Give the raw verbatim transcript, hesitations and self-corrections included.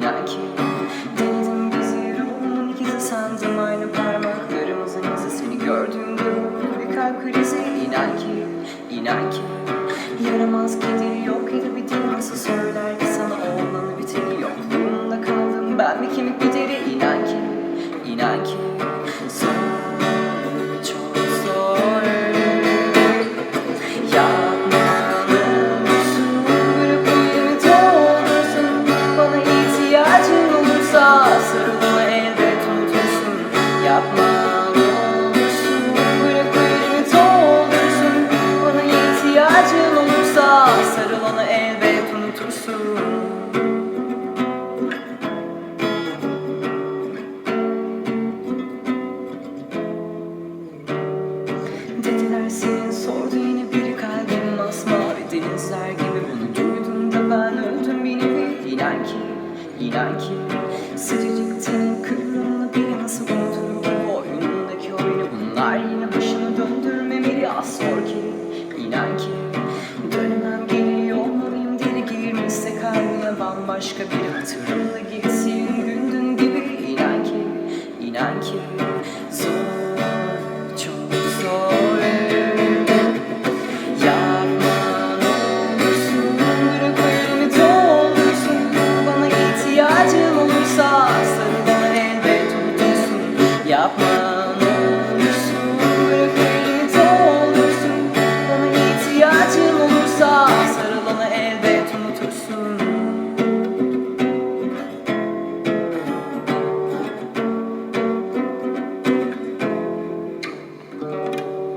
inan ki. Denedim bizi ruhumun ikizi sandım, aynı parmaklarımızın izi. Seni gördüğümde ruhumda bir kalp krizi. İnan ki, inan ki. Yaramaz kedi yok ya da bir dil nasıl söyler ki sana olanı biteni. Yokluğunda kaldım ben bir kemik bir deri. İnan ki, inan ki. Sana çok zor yapmanın olsun. Bırak elimi doldursun. Bana ihtiyacın olursa sarıl ona elbet unutursun. Yapmanın olsun. Bırak elimi doldursun. Bana ihtiyacın olursa sarıl ona elbet unutursun. Dediler senin sordu yine biri, kalbim masmavi denizler gibi. Bunu duydum da ben öldüm bir nevi. İnan ki, inan ki. Sıcacık tenin kıvrımlı biri nasıl unutur ki boynundaki oyunu. Bunlar yine başını döndürmemeli, az sor ki. İnan ki dönemem geliyor olmalıyım, deli girmişse kalbine bambaşka bir hatırımla gitsin.